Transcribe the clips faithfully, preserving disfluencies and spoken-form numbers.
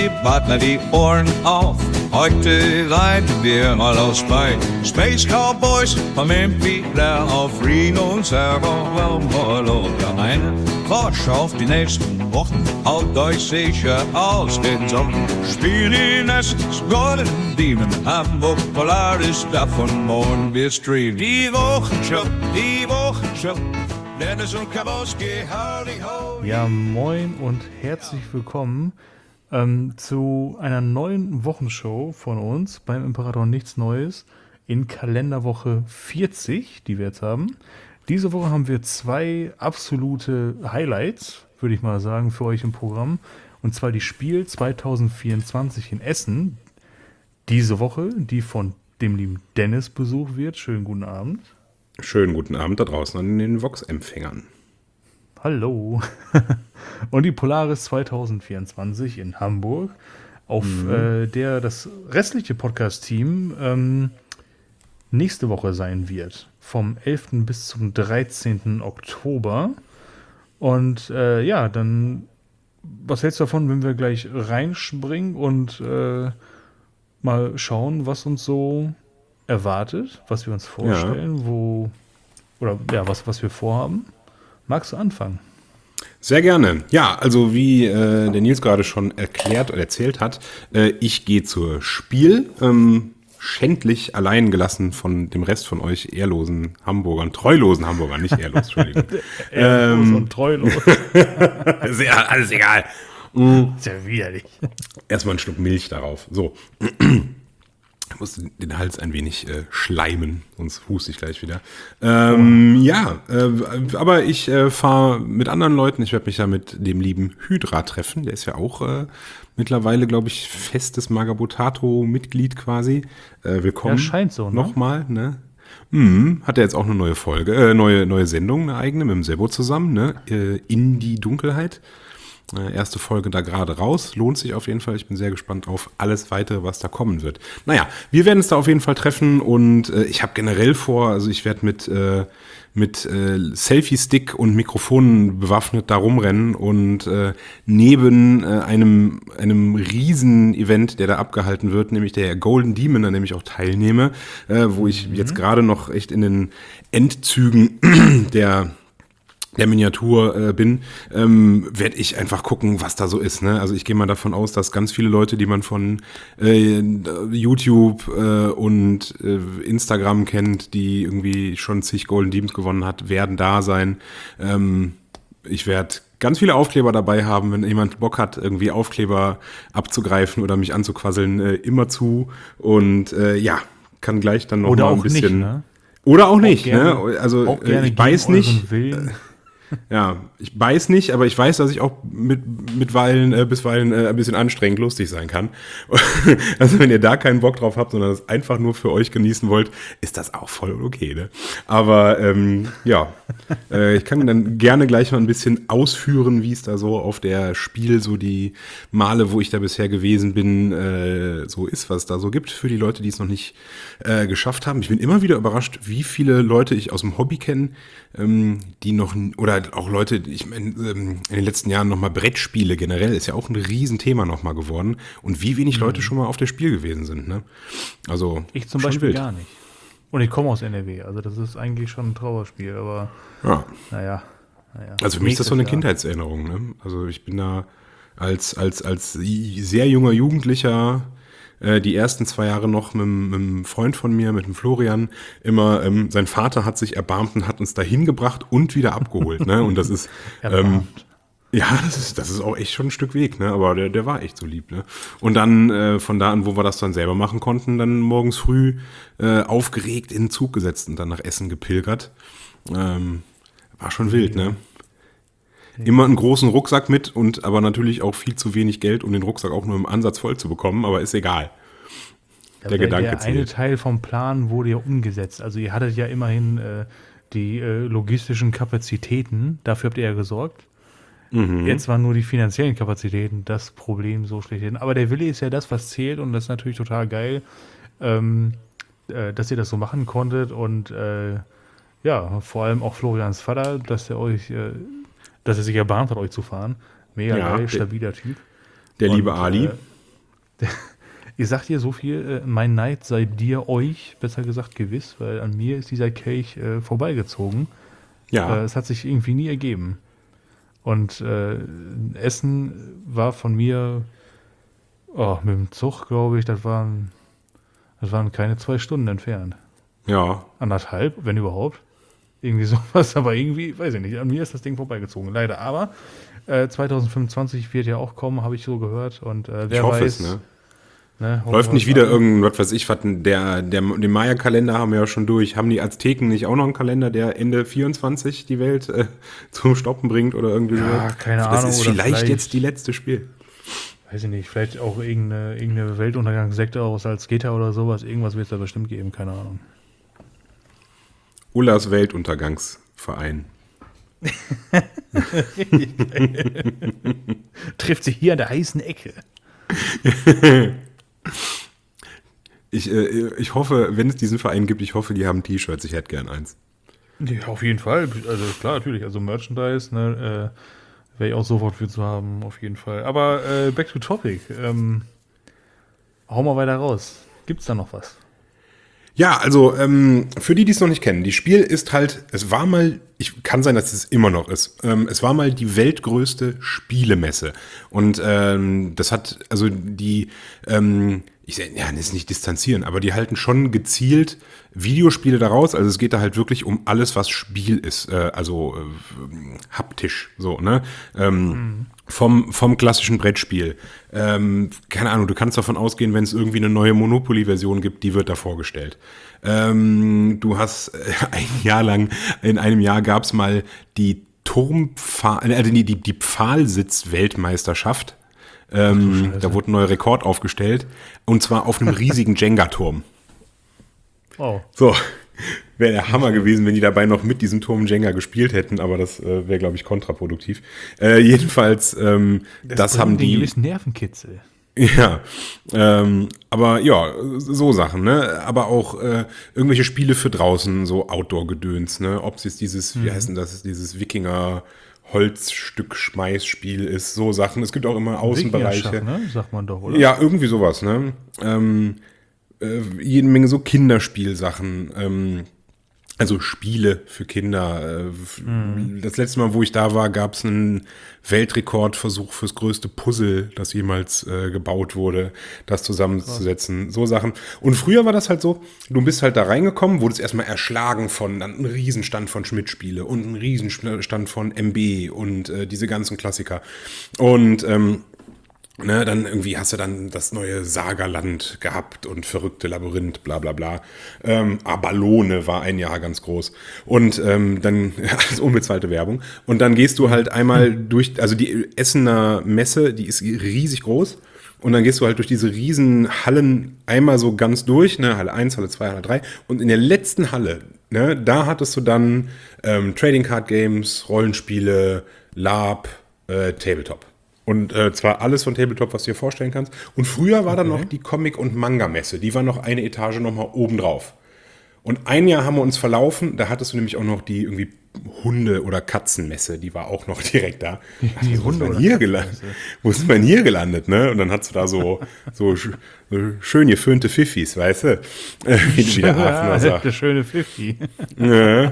Baby, wart mir die Ohren auf. Heute reiten wir mal aus bei Space Cowboys vom Imperial auf Reno Servo. Der eine Vorschau auf die nächsten Wochen. Haut euch sicher aus den Socken. Spiel die Nestes Golden Demon. Hamburg Polaris, davon morgen wir streamen. Die Wochenshow, die Wochenshow. Dennis und Kabowski, howdy ho. Ja, moin und herzlich willkommen ähm, zu einer neuen Wochenshow von uns beim Imperator Nichts Neues in Kalenderwoche vierzig, die wir jetzt haben. Diese Woche haben wir zwei absolute Highlights, würde ich mal sagen, für euch im Programm. Und zwar die Spiel zwanzig vierundzwanzig in Essen. Diese Woche, die von dem lieben Dennis besucht wird. Schönen guten Abend. Schönen guten Abend da draußen an den Vox-Empfängern. Hallo. Und die Polaris zwanzig vierundzwanzig in Hamburg, auf mhm. äh, der das restliche Podcast-Team ähm, nächste Woche sein wird. Vom elften bis zum dreizehnten Oktober. Und äh, ja, dann, was hältst du davon, wenn wir gleich reinspringen und äh, mal schauen, was uns so erwartet, was wir uns vorstellen, ja. wo oder ja, was, was wir vorhaben. Magst du anfangen? Sehr gerne. Ja, also wie äh, der Nils gerade schon erklärt oder erzählt hat, äh, ich gehe zur Spiel, ähm, schändlich allein gelassen von dem Rest von euch ehrlosen Hamburgern, treulosen Hamburgern, nicht ehrlos, Entschuldigung. Ehrlos ähm, und treulos. Ist ja alles egal. Ist ja widerlich. Erstmal einen Schluck Milch darauf. So. Ich muss den Hals ein wenig äh, schleimen, sonst huste ich gleich wieder. Ähm, oh. Ja, äh, aber ich äh, fahre mit anderen Leuten. Ich werde mich ja mit dem lieben Hydra treffen. Der ist ja auch äh, mittlerweile, glaube ich, festes Magabotato-Mitglied quasi. Äh, willkommen. Ja, scheint so, ne? Nochmal, ne? Mhm. Hat er jetzt auch eine neue Folge, äh, neue, neue Sendung, eine eigene, mit dem Sebo zusammen, ne? Äh, in die Dunkelheit. Erste Folge da gerade raus. Lohnt sich auf jeden Fall. Ich bin sehr gespannt auf alles Weitere, was da kommen wird. Naja, wir werden uns da auf jeden Fall treffen und äh, ich habe generell vor, also ich werde mit, äh, mit äh, Selfie-Stick und Mikrofonen bewaffnet da rumrennen und äh, neben äh, einem, einem Riesen-Event, der da abgehalten wird, nämlich der Golden Demon, an dem ich auch teilnehme, äh, wo ich mhm. jetzt gerade noch echt in den Endzügen der der Miniatur äh, bin, ähm, werde ich einfach gucken, was da so ist. Ne? Also ich gehe mal davon aus, dass ganz viele Leute, die man von äh, YouTube äh, und äh, Instagram kennt, die irgendwie schon zig Golden Demons gewonnen hat, werden da sein. Ähm, ich werde ganz viele Aufkleber dabei haben, wenn jemand Bock hat, irgendwie Aufkleber abzugreifen oder mich anzuquasseln, äh, immer zu. Und äh, ja, kann gleich dann noch oder mal ein auch bisschen... Nicht, ne? Oder auch, auch nicht. Gerne, ne? Also auch gerne ich weiß nicht... Willen. Ja, ich weiß nicht, aber ich weiß, dass ich auch mit, mitweilen, äh, bisweilen äh, ein bisschen anstrengend lustig sein kann. Also wenn ihr da keinen Bock drauf habt, sondern das einfach nur für euch genießen wollt, ist das auch voll okay, ne? Aber ähm, ja, äh, ich kann dann gerne gleich mal ein bisschen ausführen, wie es da so auf der Spiel, so die Male, wo ich da bisher gewesen bin, äh, so ist, was es da so gibt für die Leute, die es noch nicht äh, geschafft haben. Ich bin immer wieder überrascht, wie viele Leute ich aus dem Hobby kenne, ähm, die noch, oder auch Leute, ich meine, in den letzten Jahren nochmal Brettspiele generell ist ja auch ein Riesenthema nochmal geworden und wie wenig Leute schon mal auf der Spiel gewesen sind, ne? Also ich zum Beispiel wild. Gar nicht. Und ich komme aus N R W, also das ist eigentlich schon ein Trauerspiel, aber ja. naja. naja. Also für mich ist das so eine Jahr. Kindheitserinnerung, ne? Also ich bin da als, als, als sehr junger Jugendlicher die ersten zwei Jahre noch mit, mit einem Freund von mir, mit dem Florian, immer, ähm, sein Vater hat sich erbarmt und hat uns dahin gebracht und wieder abgeholt, ne? Und das ist, ähm, ja, das ist, das ist auch echt schon ein Stück Weg, ne? Aber der, der war echt so lieb, ne? Und dann, äh, von da an, wo wir das dann selber machen konnten, dann morgens früh äh, aufgeregt in den Zug gesetzt und dann nach Essen gepilgert. Ähm, war schon wild, ne? Immer einen großen Rucksack mit und aber natürlich auch viel zu wenig Geld, um den Rucksack auch nur im Ansatz voll zu bekommen, aber ist egal. Ja, der Gedanke der zählt. Eine Teil vom Plan wurde ja umgesetzt. Also ihr hattet ja immerhin äh, die äh, logistischen Kapazitäten, dafür habt ihr ja gesorgt. Mhm. Jetzt waren nur die finanziellen Kapazitäten das Problem so schlechthin. Aber der Wille ist ja das, was zählt und das ist natürlich total geil, ähm, äh, dass ihr das so machen konntet und äh, ja, vor allem auch Florians Vater, dass er euch... Äh, dass er sich erbarmt hat, euch zu fahren. Mega ja, geil, stabiler Typ. Der und, liebe Ali. Äh, Ich sag dir so viel, äh, mein Neid sei dir, euch, besser gesagt gewiss, weil an mir ist dieser Kelch äh, vorbeigezogen. Ja. Äh, es hat sich irgendwie nie ergeben. Und äh, Essen war von mir oh, mit dem Zug, glaube ich, das waren, das waren keine zwei Stunden entfernt. Ja. Anderthalb, wenn überhaupt. Irgendwie sowas, aber irgendwie, weiß ich nicht, an mir ist das Ding vorbeigezogen, leider. Aber äh, zwanzig fünfundzwanzig wird ja auch kommen, habe ich so gehört. Und äh, wer Ich hoffe weiß, es, ne? ne, Läuft nicht wieder irgend, was weiß ich, was, der, der, den Maya-Kalender haben wir ja schon durch. Haben die Azteken nicht auch noch einen Kalender, der Ende vierundzwanzig die Welt äh, zum Stoppen bringt oder irgendwie Ja, so? keine das Ahnung, ist oder vielleicht, vielleicht- jetzt die letzte Spiel. Weiß ich nicht, vielleicht auch irgendeine, irgendeine Weltuntergangssekte aus Salzgitter oder sowas. Irgendwas wird es da bestimmt geben, keine Ahnung. Ullas Weltuntergangsverein. Trifft sich hier an der heißen Ecke. Ich, äh, ich hoffe, wenn es diesen Verein gibt, ich hoffe, die haben T-Shirts. Ich hätte gern eins. Ja, auf jeden Fall. Also klar, natürlich. Also Merchandise, ne, äh, wäre ich auch sofort für zu haben, auf jeden Fall. Aber äh, back to topic. Ähm, hau mal weiter raus. Gibt's da noch was? Ja, also ähm, für die, die es noch nicht kennen, die Spiel ist halt, es war mal, ich kann sein, dass es immer noch ist, ähm, es war mal die weltgrößte Spielemesse. Und ähm, das hat, also die, ähm, ich sag, ja, das ist nicht distanzieren, aber die halten schon gezielt Videospiele daraus. Also es geht da halt wirklich um alles, was Spiel ist, äh, also äh, haptisch, so, ne? Ähm, mhm. Vom, vom klassischen Brettspiel. Ähm, keine Ahnung, du kannst davon ausgehen, wenn es irgendwie eine neue Monopoly-Version gibt, die wird da vorgestellt. Ähm, du hast äh, ein Jahr lang, in einem Jahr gab es mal die Turmpfahl, äh, die, die, die Pfahlsitz-Weltmeisterschaft. Ähm, da wurde ein neuer Rekord aufgestellt. Und zwar auf einem riesigen Jenga-Turm. Oh. So. Wäre der Hammer gewesen, wenn die dabei noch mit diesem Turm Jenga gespielt hätten, aber das äh, wäre, glaube ich, kontraproduktiv. Äh, jedenfalls, ähm, das, das haben die. Einen gewissen Nervenkitzel. Ja, ähm, aber ja, so Sachen, ne? Aber auch äh, irgendwelche Spiele für draußen, so Outdoor-Gedöns, ne? Ob es jetzt dieses, mhm. wie heißt denn das, dieses Wikinger Holzstück-Schmeißspiel ist, so Sachen. Es gibt auch immer Außenbereiche. Ne? Sagt man doch, oder? Ja, irgendwie sowas, ne? Ähm, äh, jede Menge so Kinderspielsachen, ähm, also Spiele für Kinder. Mhm. Das letzte Mal, wo ich da war, gab es einen Weltrekordversuch fürs größte Puzzle, das jemals äh, gebaut wurde, das zusammenzusetzen. Krass. So Sachen. Und früher war das halt so, du bist halt da reingekommen, wurdest erstmal erschlagen von dann ein Riesenstand von Schmidt-Spiele und ein Riesenstand von M B und äh, diese ganzen Klassiker. Und ähm, Ne, dann irgendwie hast du dann das neue Sagerland gehabt und verrückte Labyrinth, bla bla bla. Ähm, Abalone war ein Jahr ganz groß. Und ähm, dann, ja, das ist unbezahlte Werbung. Und dann gehst du halt einmal durch, also die Essener Messe, die ist riesig groß. Und dann gehst du halt durch diese riesen Hallen einmal so ganz durch, ne, Halle eins, Halle zwei, Halle drei. Und in der letzten Halle, ne, da hattest du dann ähm, Trading Card Games, Rollenspiele, Lab, äh, Tabletop. Und äh, zwar alles von Tabletop, was du dir vorstellen kannst. Und früher war okay. dann noch die Comic- und Manga-Messe. Die war noch eine Etage nochmal oben drauf. Und ein Jahr haben wir uns verlaufen. Da hattest du nämlich auch noch die irgendwie Hunde- oder Katzenmesse. Die war auch noch direkt da. Die, die also, Hunde- wo ist oder hier gelandet? Wo ist man hier gelandet? Ne? Und dann hast du da so, so, sch- so schön geföhnte Fiffis, weißt du? Wie der Aachener sagt. Der schöne Pfiffi. Ja.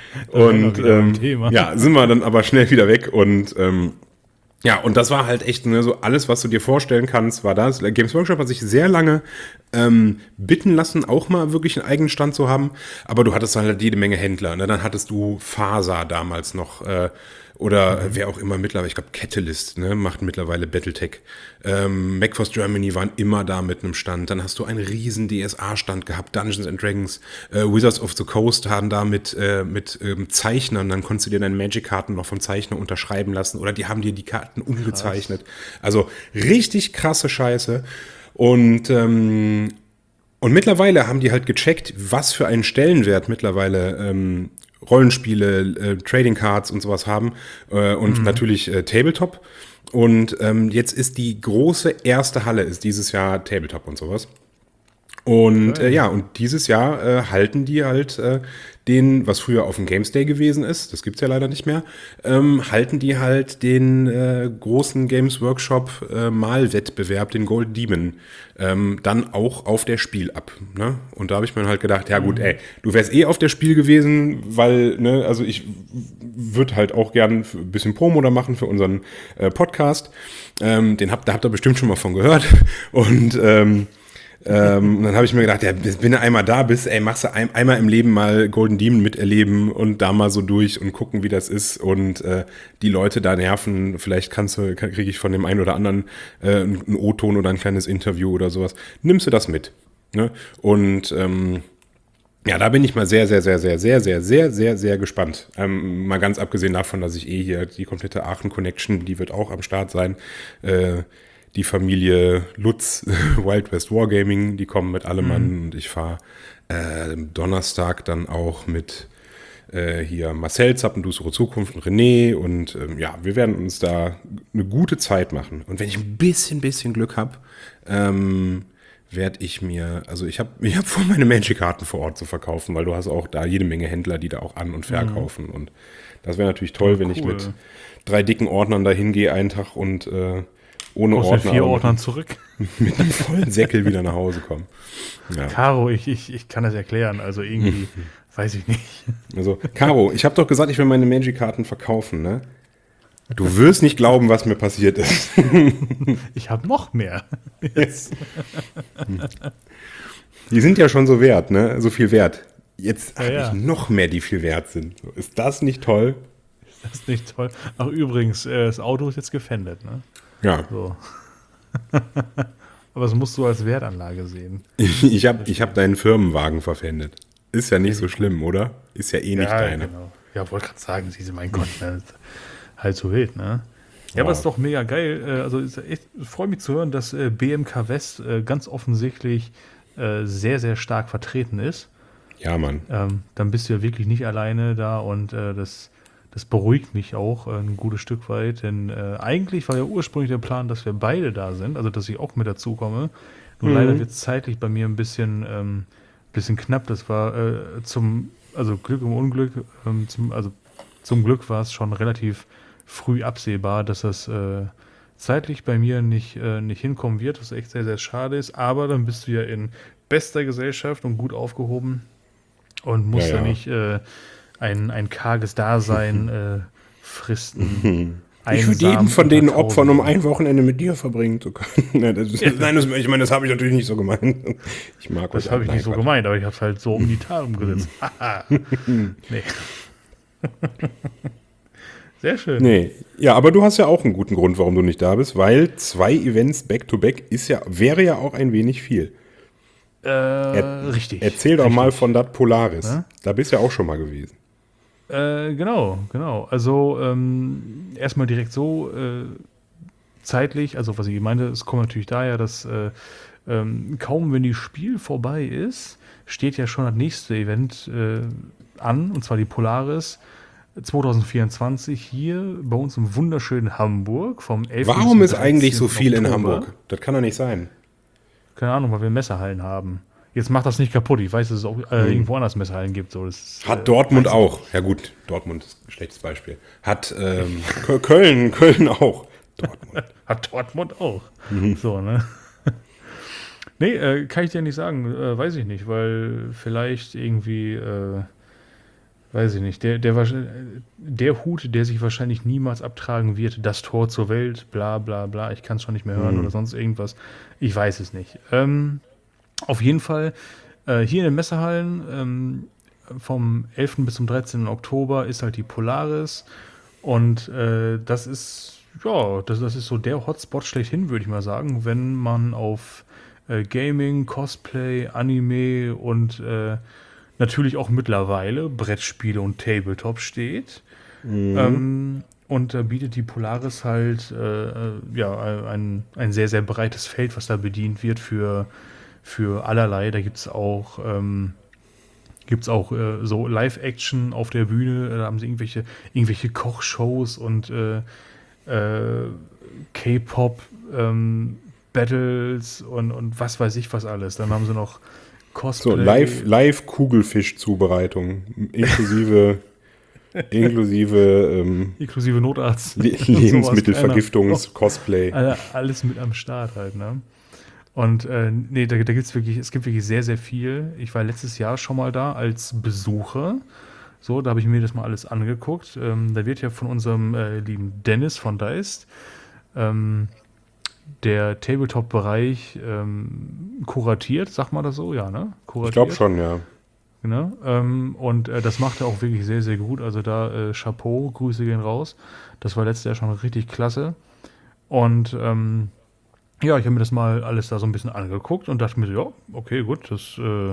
Und ähm, Thema. ja, sind wir dann aber schnell wieder weg und ähm, ja, und das war halt echt, ne, so alles, was du dir vorstellen kannst, war das. Games Workshop hat sich sehr lange ähm, bitten lassen, auch mal wirklich einen eigenen Stand zu haben. Aber du hattest halt jede Menge Händler. Ne? Dann hattest du Faser damals noch äh, oder mhm. wer auch immer mittlerweile, ich glaube Catalyst, ne, macht mittlerweile Battletech. Ähm, MacForce Germany waren immer da mit einem Stand. Dann hast du einen riesen D S A-Stand gehabt, Dungeons and Dragons. Äh, Wizards of the Coast haben da mit, äh, mit ähm, Zeichnern, dann konntest du dir deine Magic-Karten noch vom Zeichner unterschreiben lassen oder die haben dir die Karten umgezeichnet. Krass. Also richtig krasse Scheiße. Und ähm, und mittlerweile haben die halt gecheckt, was für einen Stellenwert mittlerweile ähm, Rollenspiele, äh, Trading Cards und sowas haben äh, und mhm. natürlich äh, Tabletop. Und ähm, jetzt ist die große erste Halle, ist dieses Jahr Tabletop und sowas. Und Geil. äh, ja, und dieses Jahr äh, halten die halt äh, den, was früher auf dem Games Day gewesen ist, das gibt's ja leider nicht mehr, ähm, halten die halt den äh, großen Games Workshop äh, Malwettbewerb, den Gold Demon, ähm, dann auch auf der Spiel ab. Ne? Und da habe ich mir halt gedacht, ja gut, ey, du wärst eh auf der Spiel gewesen, weil, ne, also ich würde halt auch gern ein bisschen Promo da machen für unseren äh, Podcast. Ähm, den habt, da habt ihr bestimmt schon mal von gehört. Und ähm, ähm, und dann habe ich mir gedacht, ja, wenn du einmal da bist, ey, machst du ein, einmal im Leben mal Golden Demon miterleben und da mal so durch und gucken, wie das ist und äh, die Leute da nerven. Vielleicht kannst du, kriege ich von dem einen oder anderen äh, einen O-Ton oder ein kleines Interview oder sowas. Nimmst du das mit? Ne? Und ähm, ja, da bin ich mal sehr, sehr, sehr, sehr, sehr, sehr, sehr, sehr, sehr gespannt. Ähm, mal ganz abgesehen davon, dass ich eh hier die komplette Aachen-Connection, die wird auch am Start sein. Äh, die Familie Lutz, Wild West Wargaming, die kommen mit allem an. Und ich fahre äh, Donnerstag dann auch mit äh, hier Marcel Zappendusere Zukunft und René. Und ähm, ja, wir werden uns da eine gute Zeit machen. Und wenn ich ein bisschen, bisschen Glück habe, ähm, werde ich mir, also ich habe ich hab vor, meine Magic-Karten vor Ort zu verkaufen, weil du hast auch da jede Menge Händler, die da auch an- und verkaufen. Mhm. Und das wäre natürlich toll, Ja, wenn cool. ich mit drei dicken Ordnern da hingehe einen Tag und äh, ohne Aus Ordner, vier aber Ordnern mit, zurück. mit einem vollen Säckel wieder nach Hause komme. Ja. Caro, ich, ich, ich kann das erklären. Also irgendwie, weiß ich nicht. Also, Caro, ich habe doch gesagt, ich will meine Magic-Karten verkaufen, ne? Du wirst nicht glauben, was mir passiert ist. Ich habe noch mehr. Yes. Die sind ja schon so wert, ne? So viel wert. Jetzt Ja, habe ja. ich noch mehr, die viel wert sind. Ist das nicht toll? Das ist nicht toll. Ach, übrigens, äh, das Auto ist jetzt gefändet, ne? Ja. So. Aber das musst du als Wertanlage sehen. Ich habe ich hab deinen Firmenwagen verpfändet. Ist ja nicht so schlimm, oder? Ist ja eh nicht ja, deine. genau. Ja, wollte gerade sagen, sie sind, mein Gott, ne? Halt so wild, ne? Ja, aber es ist doch mega geil. Äh, Also ist echt, ich freue mich zu hören, dass äh, B M K West äh, ganz offensichtlich äh, sehr, sehr stark vertreten ist. Ja, Mann. Ähm, dann bist du ja wirklich nicht alleine da und äh, das, das beruhigt mich auch äh, ein gutes Stück weit, denn äh, eigentlich war ja ursprünglich der Plan, dass wir beide da sind, also dass ich auch mit dazu komme. Nur Mhm. leider wird es zeitlich bei mir ein bisschen, ähm, bisschen knapp. Das war äh, zum, also Glück im Unglück, ähm, zum, also zum Glück war es schon relativ früh absehbar, dass das äh, zeitlich bei mir nicht, äh, nicht hinkommen wird, was echt sehr, sehr schade ist. Aber dann bist du ja in bester Gesellschaft und gut aufgehoben und musst Ja, ja, ja. nicht äh, ein, ein karges Dasein äh, fristen. Ich würde einsam jeden von den unter Opfern um Tausenden. ein Wochenende mit dir verbringen zu können. Nein, das, ist, nein das, ich meine, das habe ich natürlich nicht so gemeint. Ich mag Das euch habe ich alle. nicht so Nein, gemeint, aber ich habe es halt so um die Tat umgesetzt. Haha. Nee. Sehr schön. Nee, ja, aber du hast ja auch einen guten Grund, warum du nicht da bist, weil zwei Events back-to-back ist ja, wäre ja auch ein wenig viel. Äh, richtig. Erzähl doch richtig. mal von dat Polaris. Ja? Da bist du ja auch schon mal gewesen. Äh, genau, genau. Also ähm, erstmal direkt so äh, zeitlich, also was ich meinte, es kommt natürlich daher, dass äh, ähm, kaum wenn die Spiel vorbei ist, steht ja schon das nächste Event äh, an, und zwar die Polaris zwanzig vierundzwanzig hier bei uns im wunderschönen Hamburg vom elften Warum bis ist eigentlich so viel in Oktober. Hamburg? Das kann doch nicht sein. Keine Ahnung, weil wir Messehallen haben. Jetzt macht das nicht kaputt. Ich weiß, dass es auch äh, irgendwo anders Messehallen gibt. So, das ist, Hat äh, Dortmund weiß ich auch. Ja gut, Dortmund ist ein schlechtes Beispiel. Hat ähm, Kö- Köln, Köln auch. Dortmund. Hat Dortmund auch. So, ne? Nee, äh, kann ich dir nicht sagen. Äh, weiß ich nicht, weil vielleicht irgendwie, äh, weiß ich nicht, der, der, wahrsch- der Hut, der sich wahrscheinlich niemals abtragen wird, das Tor zur Welt, bla bla bla, ich kann es schon nicht mehr hören oder sonst irgendwas. Ich weiß es nicht. Ähm, auf jeden Fall, äh, hier in den Messehallen, ähm, vom elften bis zum dreizehnten Oktober ist halt die Polaris. Und äh, das ist, ja, das, das ist so der Hotspot schlechthin, würde ich mal sagen, wenn man auf äh, Gaming, Cosplay, Anime und äh, natürlich auch mittlerweile Brettspiele und Tabletop steht. Ähm, und da bietet die Polaris halt äh, äh, ja, ein, ein sehr, sehr breites Feld, was da bedient wird für, für allerlei. Da gibt es auch, ähm, gibt's auch äh, so Live-Action auf der Bühne. Da haben sie irgendwelche, irgendwelche Kochshows und äh, äh, K-Pop, ähm, Battles und, und was weiß ich was alles. Dann haben sie noch Cosplay. So, live, live Kugelfisch-Zubereitung, inklusive, inklusive ähm, inklusive Notarzt. Le Lebensmittelvergiftungs-Cosplay. Alles mit am Start halt, ne? Und äh, nee, da, da gibt's wirklich, es gibt wirklich sehr, sehr viel. Ich war letztes Jahr schon mal da als Besucher. So, da habe ich mir das mal alles angeguckt. Ähm, da wird ja von unserem äh, lieben Dennis von Deist ähm, der Tabletop-Bereich ähm, kuratiert, sagt man das so? Ja, ne? Kuratiert. Ich glaube schon, ja. Genau. Ähm, und äh, das macht er auch wirklich sehr, sehr gut. Also da äh, Chapeau, Grüße gehen raus. Das war letztes Jahr schon richtig klasse. Und ähm, ja, ich habe mir das mal alles da so ein bisschen angeguckt und dachte mir so, ja, okay, gut, das, äh,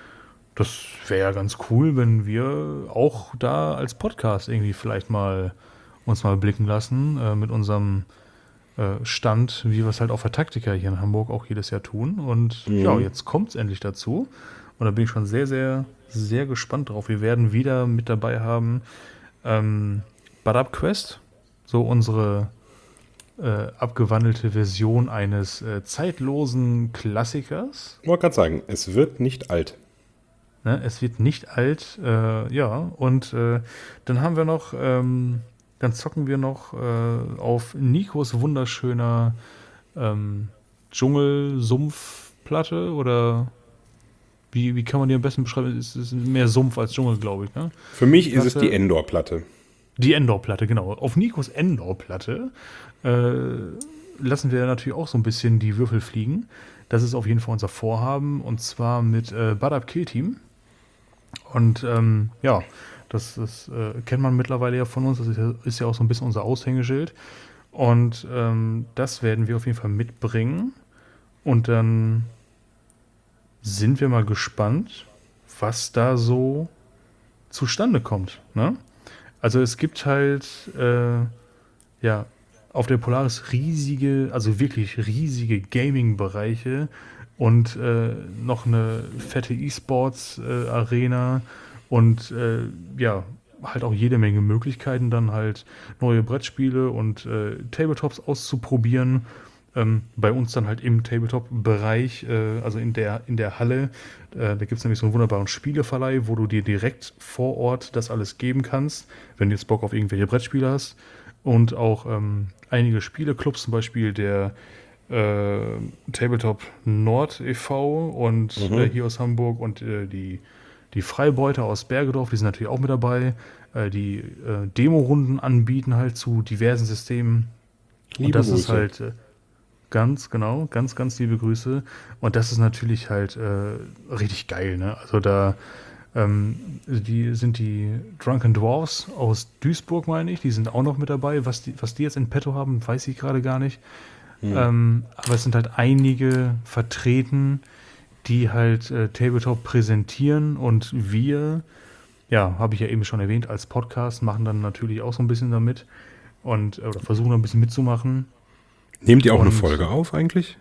das wäre ja ganz cool, wenn wir auch da als Podcast irgendwie vielleicht mal uns mal blicken lassen äh, mit unserem äh, Stand, wie wir es halt auf der Taktika hier in Hamburg auch jedes Jahr tun. Und Mhm. ja, jetzt kommt es endlich dazu. Und da bin ich schon sehr, sehr, sehr gespannt drauf. Wir werden wieder mit dabei haben ähm, Bad Quest, so unsere äh, abgewandelte Version eines äh, zeitlosen Klassikers. Ich wollte gerade sagen, es wird nicht alt. Ne? Es wird nicht alt, äh, ja. Und äh, dann haben wir noch, ähm, dann zocken wir noch äh, auf Nikos wunderschöner ähm, Dschungel-Sumpfplatte oder wie, wie kann man die am besten beschreiben? Es ist mehr Sumpf als Dschungel, glaube ich. Ne? Für mich ist es Platte. die Endor-Platte. Die Endor-Platte, genau. Auf Nikos Endor-Platte äh, lassen wir natürlich auch so ein bisschen die Würfel fliegen. Das ist auf jeden Fall unser Vorhaben und zwar mit äh, Bad Up Kill Team. Und ähm, ja, das, das äh, kennt man mittlerweile ja von uns. Das ist ja, ist ja auch so ein bisschen unser Aushängeschild. Und ähm, das werden wir auf jeden Fall mitbringen. Und dann sind wir mal gespannt, was da so zustande kommt. Ne? Also es gibt halt, äh, ja, auf der Polaris riesige, also wirklich riesige Gaming-Bereiche und äh, noch eine fette E-Sports-Arena äh, und äh, ja, halt auch jede Menge Möglichkeiten, dann halt neue Brettspiele und äh, Tabletops auszuprobieren. Ähm, bei uns dann halt im Tabletop-Bereich, äh, also in der, in der Halle, äh, da gibt es nämlich so einen wunderbaren Spieleverleih, wo du dir direkt vor Ort das alles geben kannst, wenn du jetzt Bock auf irgendwelche Brettspiele hast. Und auch ähm, einige Spieleclubs, zum Beispiel der äh, Tabletop Nord e V und Mhm. äh, hier aus Hamburg und äh, die, die Freibeuter aus Bergedorf, die sind natürlich auch mit dabei, äh, die äh, Demo-Runden anbieten halt zu diversen Systemen. Liebe und das ist Grüße. halt äh, ganz, genau, ganz, ganz liebe Grüße. Und das ist natürlich halt äh, richtig geil, ne? Also da ähm, die sind die Drunken Dwarfs aus Duisburg, meine ich. Die sind auch noch mit dabei. Was die, was die jetzt in petto haben, weiß ich gerade gar nicht. Hm. Ähm, aber es sind halt einige vertreten, die halt äh, Tabletop präsentieren. Und wir, ja, habe ich ja eben schon erwähnt, als Podcast machen dann natürlich auch so ein bisschen damit. Und, oder versuchen ein bisschen mitzumachen. Nehmt ihr auch eine Und- Folge auf eigentlich?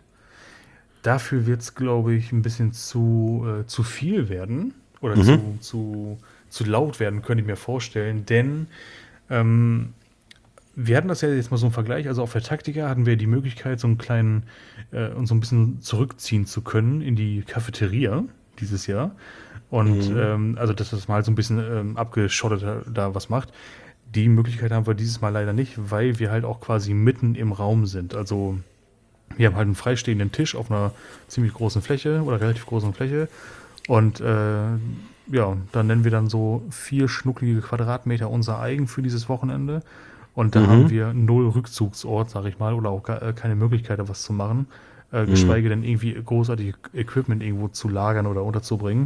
Dafür wird es, glaube ich, ein bisschen zu, äh, zu viel werden oder Mhm. zu, zu, zu laut werden, könnte ich mir vorstellen. Denn ähm, wir hatten das ja jetzt mal so im Vergleich. Also auf der Taktika hatten wir die Möglichkeit, so einen kleinen, äh, uns so ein bisschen zurückziehen zu können in die Cafeteria dieses Jahr. Und Mhm. ähm, also, dass das mal so ein bisschen ähm, abgeschottet da was macht. Die Möglichkeit haben wir dieses Mal leider nicht, weil wir halt auch quasi mitten im Raum sind. Also wir haben halt einen freistehenden Tisch auf einer ziemlich großen Fläche oder relativ großen Fläche. Und äh, ja, da nennen wir dann so vier schnucklige Quadratmeter unser eigen für dieses Wochenende. Und da Mhm. haben wir null Rückzugsort, sag ich mal, oder auch gar, äh, keine Möglichkeit, da was zu machen. Äh, geschweige denn irgendwie großartig Equipment irgendwo zu lagern oder unterzubringen.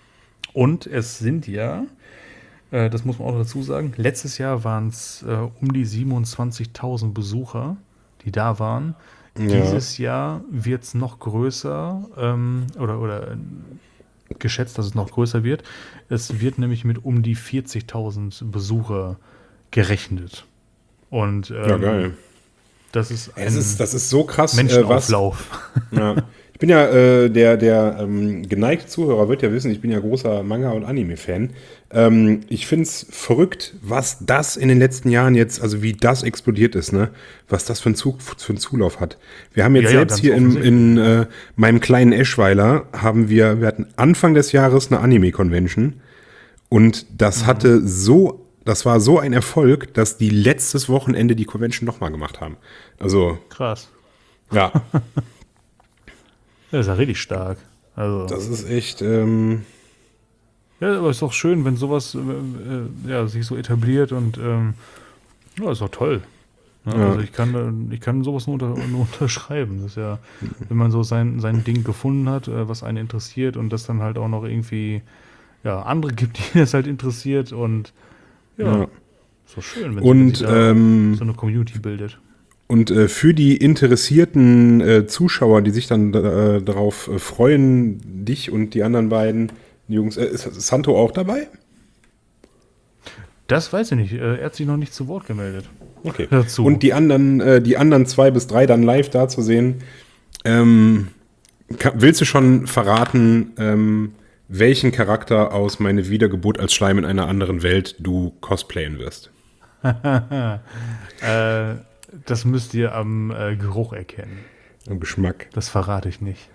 Und es sind ja, äh, das muss man auch dazu sagen, letztes Jahr waren es äh, um die siebenundzwanzigtausend Besucher, die da waren. Ja. Dieses Jahr wird es noch größer ähm, oder, oder äh, geschätzt, dass es noch größer wird. Es wird nämlich mit um die vierzigtausend Besucher gerechnet. Und ähm, Ja, geil. das ist ein Es ist, das ist so krass, äh, was, Menschenauflauf. ja, Ich bin ja, äh, der, der ähm, geneigte Zuhörer wird ja wissen, ich bin ja großer Manga- und Anime-Fan. Ähm, ich finde es verrückt, was das in den letzten Jahren jetzt, also wie das explodiert ist, ne? Was das für einen, Zug, für einen Zulauf hat. Wir haben jetzt Ja, ja, selbst ganz hier in, offensichtlich. in äh, meinem kleinen Eschweiler, haben wir, wir hatten Anfang des Jahres eine Anime-Convention und das Mhm. hatte so, das war so ein Erfolg, dass die letztes Wochenende die Convention nochmal gemacht haben. Also, Krass. ja. Das ist ja richtig stark. Also, Das ist echt, ähm, ja, aber ist doch schön, wenn sowas äh, äh, ja, sich so etabliert und ähm, ja, ist doch toll. Ne? Ja. Also ich kann, äh, ich kann sowas nur, unter, nur unterschreiben. Das ist ja, wenn man so sein, sein Ding gefunden hat, äh, was einen interessiert und das dann halt auch noch irgendwie ja, andere gibt, die das halt interessiert und ja, ja. ist doch schön, wenn, Und, wenn sich da ähm, so eine Community bildet. Und äh, für die interessierten äh, Zuschauer, die sich dann äh, darauf äh, freuen, dich und die anderen beiden Jungs, äh, ist Santo auch dabei? Das weiß ich nicht. Äh, er hat sich noch nicht zu Wort gemeldet. Okay. Dazu. Und die anderen, äh, die anderen zwei bis drei dann live da zu sehen. Ähm, ka- willst du schon verraten, ähm, welchen Charakter aus Meine Wiedergeburt als Schleim in einer anderen Welt du cosplayen wirst? äh, das müsst ihr am äh, Geruch erkennen. Am Geschmack. Das verrate ich nicht.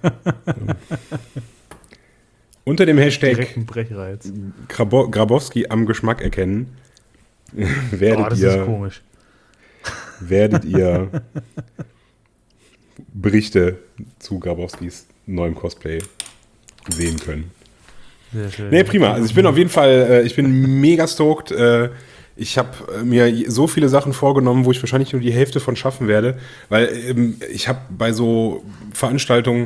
Unter dem Hashtag Direkt ein Brechreiz. Grabo Grabowski am Geschmack erkennen, werdet Oh, das ihr ist komisch. werdet ihr Berichte zu Grabowskis neuem Cosplay sehen können. Sehr schön. Nee, prima. Also ich bin auf jeden Fall, äh, ich bin mega stoked. Äh, ich habe mir so viele Sachen vorgenommen, wo ich wahrscheinlich nur die Hälfte von schaffen werde, weil ähm, ich habe bei so Veranstaltungen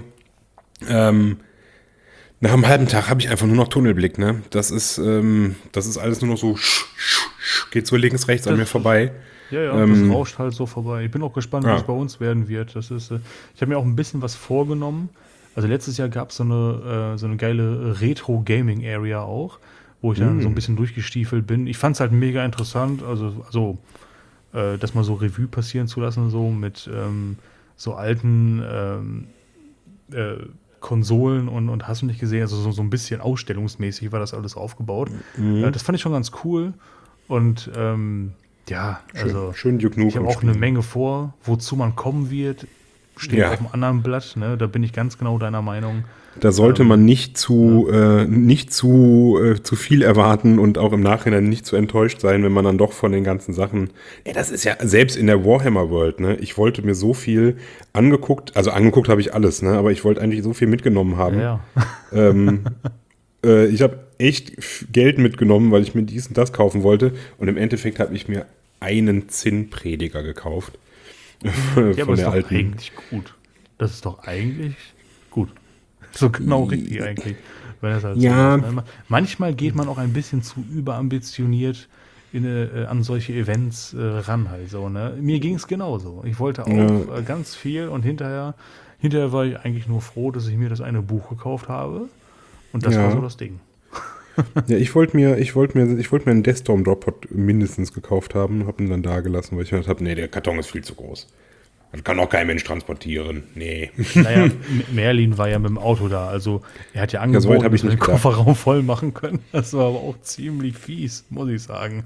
ähm, nach einem halben Tag habe ich einfach nur noch Tunnelblick. Ne? Das ist, ähm, das ist alles nur noch so, geht so links, rechts an Das- mir vorbei. Ja, ja, Ähm, das rauscht halt so vorbei. Ich bin auch gespannt, ja. wie es bei uns werden wird. Das ist, äh, ich habe mir auch ein bisschen was vorgenommen. Also letztes Jahr gab es so eine, äh, so eine geile Retro-Gaming-Area auch, wo ich dann so ein bisschen durchgestiefelt bin. Ich fand es halt mega interessant, also, also äh, das mal so Revue passieren zu lassen, so mit ähm, so alten ähm, äh, Konsolen und, und hast du nicht gesehen, also so, so ein bisschen ausstellungsmäßig war das alles aufgebaut. Äh, das fand ich schon ganz cool. Und ähm, ja, also schön Duke Nukem ich habe auch spielen. eine Menge vor, wozu man kommen wird. Steht Ja. auf dem anderen Blatt, ne? Da bin ich ganz genau deiner Meinung. Da sollte man nicht zu, äh, nicht zu, äh, zu viel erwarten und auch im Nachhinein nicht zu enttäuscht sein, wenn man dann doch von den ganzen Sachen. Ey, das ist ja selbst in der Warhammer World, ne? Ich wollte mir so viel angeguckt, also angeguckt habe ich alles, ne? Aber ich wollte eigentlich so viel mitgenommen haben. Ja, Ähm, äh, ich habe echt f- Geld mitgenommen, weil ich mir dies und das kaufen wollte. Und im Endeffekt habe ich mir einen Zinnprediger gekauft. Von ja, aber ist der doch alten. eigentlich gut. Das ist doch eigentlich gut. So genau richtig eigentlich. Wenn das halt Ja. so ist, ne? Manchmal geht man auch ein bisschen zu überambitioniert in, äh, an solche Events äh, ran halt so. Ne? Mir ging es genauso. Ich wollte auch Ja. äh, ganz viel und hinterher, hinterher war ich eigentlich nur froh, dass ich mir das eine Buch gekauft habe. Und das Ja. war so das Ding. Ja, ich wollte mir, ich wollte mir, ich wollte mir einen Deathstorm Dropod mindestens gekauft haben und habe ihn dann da gelassen, weil ich gedacht habe, nee, der Karton ist viel zu groß. Das kann auch kein Mensch transportieren. Nee. Naja, M- Merlin war ja mit dem Auto da. Also er hat ja angeboten, so weit hab ich dass wir den nicht gedacht. Kofferraum voll machen können. Das war aber auch ziemlich fies, muss ich sagen.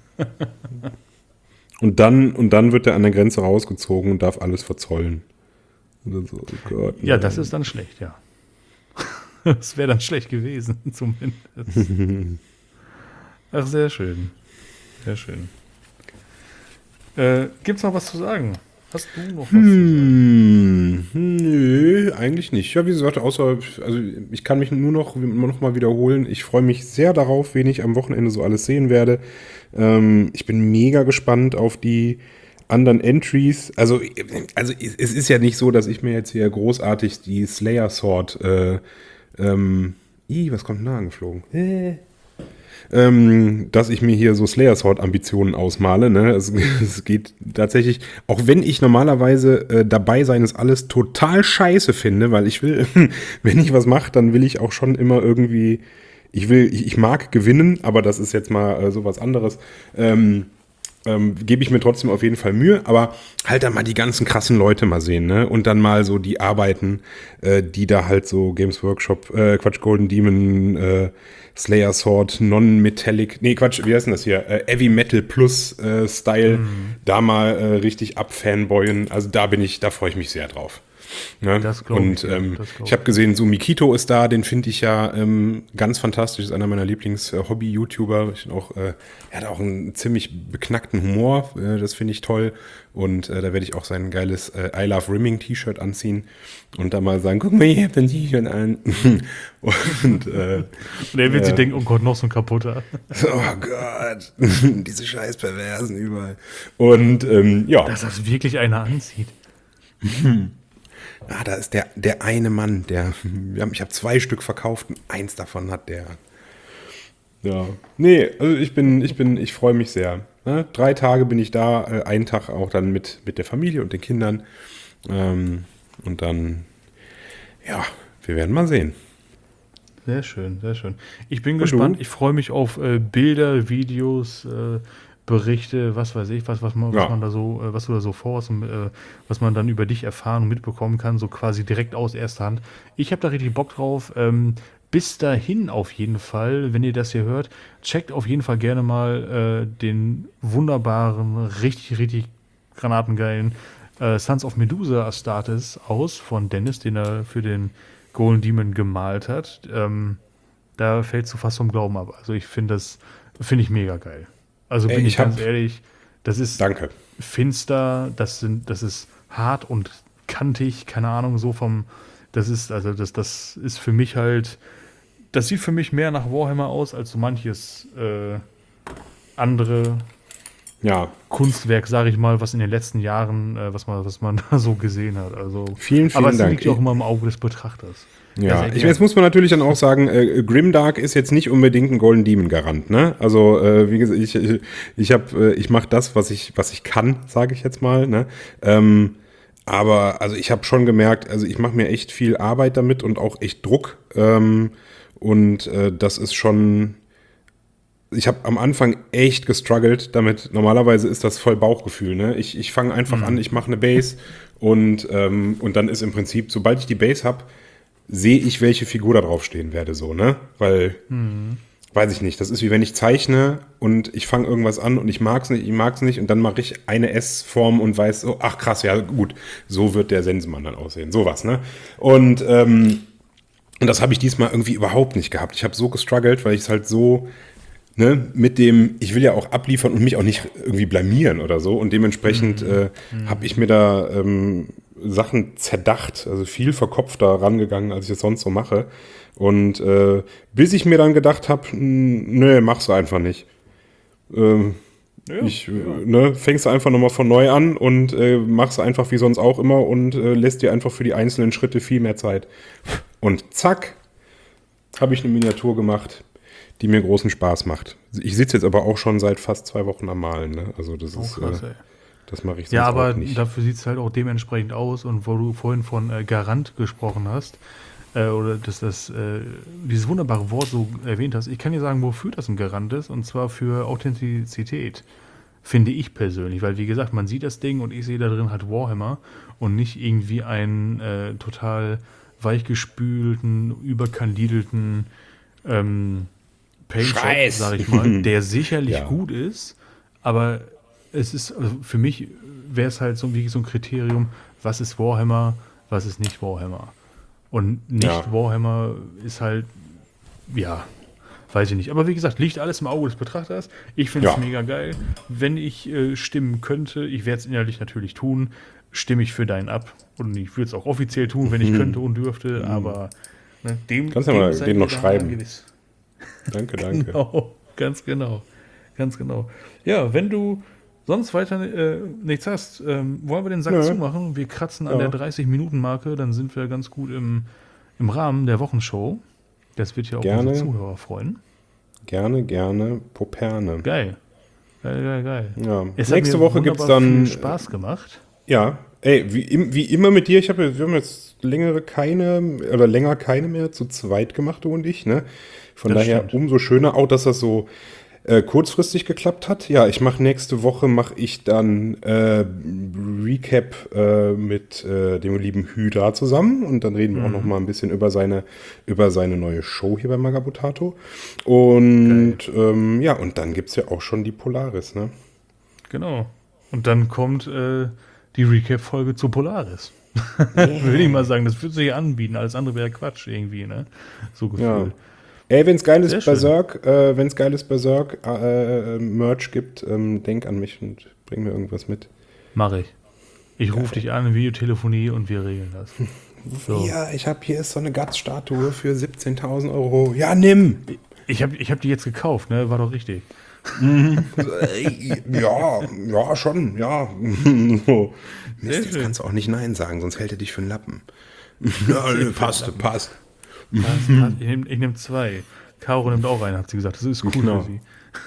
Und dann, und dann wird er an der Grenze rausgezogen und darf alles verzollen. Und dann so, oh Gott, Ja, nein. das ist dann schlecht, ja. Das wäre dann schlecht gewesen, zumindest. Ach, sehr schön. Sehr schön. Äh, gibt's noch was zu sagen? Hast du noch was zu sagen? Hm, nö, eigentlich nicht. Ja, wie gesagt, außer, also ich kann mich nur noch, nur noch mal wiederholen. Ich freue mich sehr darauf, wen ich am Wochenende so alles sehen werde. Ähm, ich bin mega gespannt auf die anderen Entries. Also, also es ist ja nicht so, dass ich mir jetzt hier großartig die Slayer Sword, äh, ähm, ih, was kommt denn da angeflogen? Äh. Ähm, dass ich mir hier so Slayer Sword Ambitionen ausmale. Ne? Es, es geht tatsächlich, auch wenn ich normalerweise äh, dabei sein ist alles total scheiße finde, weil ich will, wenn ich was mache, dann will ich auch schon immer irgendwie, ich will, ich, ich mag gewinnen, aber das ist jetzt mal äh, so was anderes. Ähm, ähm, gebe ich mir trotzdem auf jeden Fall Mühe, aber halt dann mal die ganzen krassen Leute mal sehen, ne? Und dann mal so die Arbeiten, äh, die da halt so Games Workshop, äh, Quatsch, Golden Demon, äh, Slayer Sword, Non-Metallic, nee, Quatsch, wie heißt denn das hier? Äh, Heavy Metal Plus äh, Style, mhm. da mal äh, richtig abfanboyen. Also da bin ich, da freue ich mich sehr drauf. Ne? Das glaube ich. Und ähm, ich habe gesehen, so Mikito ist da, den finde ich ja ähm, ganz fantastisch, ist einer meiner Lieblings-Hobby-YouTuber. Ich auch, äh, er hat auch einen ziemlich beknackten Humor, äh, das finde ich toll. Und äh, da werde ich auch sein geiles äh, I Love Rimming T-Shirt anziehen und da mal sagen, guck mal, ich hab ein T-Shirt an. und, äh, und er wird äh, sich denken, oh Gott, noch so ein kaputter. Oh Gott, diese scheiß Perversen überall. Und ähm, ja. Dass das wirklich einer anzieht. Ah, da ist der, der eine Mann, der, wir haben, ich habe zwei Stück verkauft und eins davon hat der. Ja, nee, also ich bin, ich bin, ich freue mich sehr. Ne? Drei Tage bin ich da, äh, einen Tag auch dann mit, mit der Familie und den Kindern. Ähm, und dann, ja, wir werden mal sehen. Sehr schön, sehr schön. Ich bin und gespannt, du? Ich freue mich auf äh, Bilder, Videos, äh, Berichte, was weiß ich, was, was, man, was ja. man da so, äh, was du da so vorhast und äh, was man dann über dich erfahren und mitbekommen kann, so quasi direkt aus erster Hand. Ich habe da richtig Bock drauf. Ähm, bis dahin auf jeden Fall, wenn ihr das hier hört, checkt auf jeden Fall gerne mal äh, den wunderbaren, richtig, richtig granatengeilen äh, Sons of Medusa Astartes aus von Dennis, den er für den Golden Demon gemalt hat. Ähm, da fällst du fast vom Glauben ab. Also ich finde das, finde ich mega geil. Also bin Ey, ich, ich ganz ehrlich, das ist danke. finster, das sind, das ist hart und kantig, keine Ahnung, so vom, das ist, also das, das ist für mich halt, das sieht für mich mehr nach Warhammer aus, als so manches äh, andere ja. Kunstwerk, sage ich mal, was in den letzten Jahren, äh, was man, was man da so gesehen hat. Also, vielen, vielen aber es Dank. liegt ja auch immer im Auge des Betrachters. Ja, ich, jetzt muss man natürlich dann auch sagen, äh, Grimdark ist jetzt nicht unbedingt ein Golden Demon Garant, ne? Also äh, wie gesagt, ich ich, ich habe, äh, ich mache das, was ich was ich kann, sage ich jetzt mal, ne? Ähm, aber also ich habe schon gemerkt, also ich mache mir echt viel Arbeit damit und auch echt Druck ähm, und äh, das ist schon. Ich habe am Anfang echt gestruggelt damit. Normalerweise ist das voll Bauchgefühl, ne? Ich ich fange einfach mhm. an, ich mache eine Base und ähm, und dann ist im Prinzip, sobald ich die Base habe, sehe ich, welche Figur da drauf stehen werde, so, ne? Weil, hm. weiß ich nicht, das ist wie wenn ich zeichne und ich fange irgendwas an und ich mag's nicht, ich mag's nicht und dann mache ich eine S-Form und weiß, oh, ach krass, ja gut, so wird der Sensenmann dann aussehen, sowas, ne? Und, ähm, und das habe ich diesmal irgendwie überhaupt nicht gehabt. Ich habe so gestruggelt, weil ich es halt so, ne, mit dem, ich will ja auch abliefern und mich auch nicht irgendwie blamieren oder so und dementsprechend hm. äh, hm. habe ich mir da ähm, Sachen zerdacht, also viel verkopfter rangegangen, als ich es sonst so mache. Und äh, bis ich mir dann gedacht habe, nö, mach's einfach nicht. Ähm, ja, ich, ja. Ne, fängst du einfach nochmal von neu an und äh, machst einfach wie sonst auch immer und äh, lässt dir einfach für die einzelnen Schritte viel mehr Zeit. Und zack, habe ich eine Miniatur gemacht, die mir großen Spaß macht. Ich sitze jetzt aber auch schon seit fast zwei Wochen am Malen. Ne? Also das oh, ist... Krass, äh, Das mache ich sonst ja, aber auch nicht. Dafür sieht es halt auch dementsprechend aus. Und wo du vorhin von äh, Garant gesprochen hast, äh, oder dass das äh, dieses wunderbare Wort so erwähnt hast, ich kann dir sagen, wofür das ein Garant ist, und zwar für Authentizität, finde ich persönlich. Weil, wie gesagt, man sieht das Ding und ich sehe da drin halt Warhammer und nicht irgendwie einen äh, total weichgespülten, überkandidelten ähm, Paintshop, sag ich mal, der sicherlich ja. gut ist, aber es ist, also für mich wäre es halt so wie so ein Kriterium, was ist Warhammer, was ist nicht Warhammer. Und nicht ja. Warhammer ist halt, ja, weiß ich nicht. Aber wie gesagt, liegt alles im Auge des Betrachters. Ich finde es ja. mega geil. Wenn ich äh, stimmen könnte, ich werde es innerlich natürlich tun, stimme ich für deinen ab. Und ich würde es auch offiziell tun, wenn ich mhm. könnte und dürfte, mhm. aber ne, dem kannst du ja mal den noch schreiben. Danke, danke. Genau, ganz genau. Ganz genau. Ja, wenn du sonst weiter äh, nichts hast, ähm, wollen wir den Sack ja. zumachen. Wir kratzen an ja. der dreißig-Minuten-Marke, dann sind wir ganz gut im, im Rahmen der Wochenshow. Das wird ja auch gerne, unsere Zuhörer freuen. Gerne, gerne Poperne. Geil. Geil, geil, geil. Ja. Es Nächste hat mir Woche gibt es dann... viel Spaß gemacht. Ja, ey, wie, wie immer mit dir. Ich hab, wir haben jetzt längere keine, oder länger keine mehr zu zweit gemacht, du und ich, ne? Von Das daher stimmt. umso schöner auch, dass das so... äh, kurzfristig geklappt hat. Ja, ich mache nächste Woche, mache ich dann äh, Recap äh, mit äh, dem lieben Hydra zusammen und dann reden wir mhm. auch noch mal ein bisschen über seine, über seine neue Show hier bei Magabotato. Und ähm, ja, und dann gibt es ja auch schon die Polaris, ne? Genau. Und dann kommt äh, die Recap-Folge zu Polaris. Yeah. Würde ich mal sagen, das würde sich anbieten. Alles andere wäre Quatsch irgendwie, ne? So gefühlt. Ja. Ey, wenn's geiles Berserk, äh, wenn's geiles Berserk äh, Merch gibt, ähm, denk an mich und bring mir irgendwas mit. Mach ich. Ich rufe dich an, Videotelefonie und wir regeln das. So. Ja, ich habe hier ist so eine Guts-Statue für siebzehntausend Euro. Ja, nimm! Ich habe ich hab die jetzt gekauft, ne? War doch richtig. ja, ja, schon, ja. so. Mist, jetzt kannst du auch nicht Nein sagen, sonst hält er dich für einen Lappen. ja, passt, passt. Was, was? Ich nehme ich nehm zwei. Caro nimmt auch einen, hat sie gesagt. Das ist cool genau. für sie.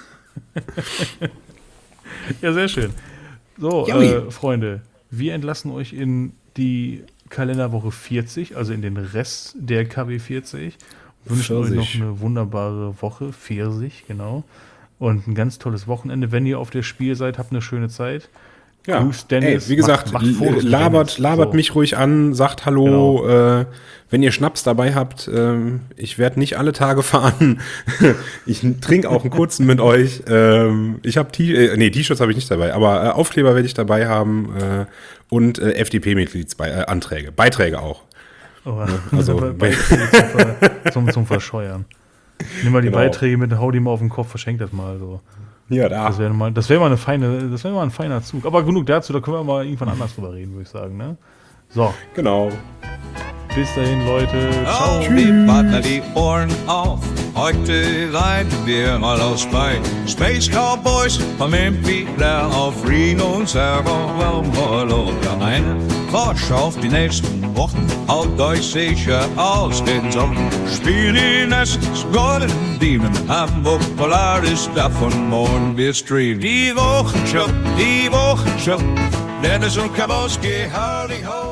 Ja, sehr schön. So, äh, Freunde, wir entlassen euch in die Kalenderwoche vierzig, also in den Rest der K W vierzig. Wünschen euch noch eine wunderbare Woche, vierzig, genau. Und ein ganz tolles Wochenende. Wenn ihr auf der Spiel seid, habt eine schöne Zeit. Ja, Gruß, Dennis. Ey, wie gesagt, macht, macht labert, labert so. mich ruhig an, sagt Hallo. Genau. Äh, wenn ihr Schnaps dabei habt, äh, ich werde nicht alle Tage fahren. Ich trinke auch einen kurzen mit euch. Ähm, ich habe T- äh, nee, T-Shirts habe ich nicht dabei, aber äh, Aufkleber werde ich dabei haben äh, und äh, F D P-Mitgliedsanträge, äh, Beiträge auch. Oh, also Beiträge zum, zum, zum Verscheuern. Nimm mal die genau. Beiträge mit, hau die mal auf den Kopf, verschenk das mal so. Ja, da. Das wäre mal, das wäre mal eine feine, das wäre mal ein feiner Zug. Aber genug dazu, da können wir mal irgendwann anders drüber reden, würde ich sagen, ne? So. Genau. Bis dahin, Leute. Ciao. Oh, die Partner, die Ohren auf. Heute seid wir mal aus bei Space Cowboys vom Imperial auf Reno und Server. Well, eine Forsch auf die nächsten Wochen. Haut euch sicher aus den Socken. Spiel die Nest, Golden Demon. Hamburg Polaris, davon morgen wir streamen. Die Wochenshow, die Wochenshow. Dennis und Kabowski, howdy ho.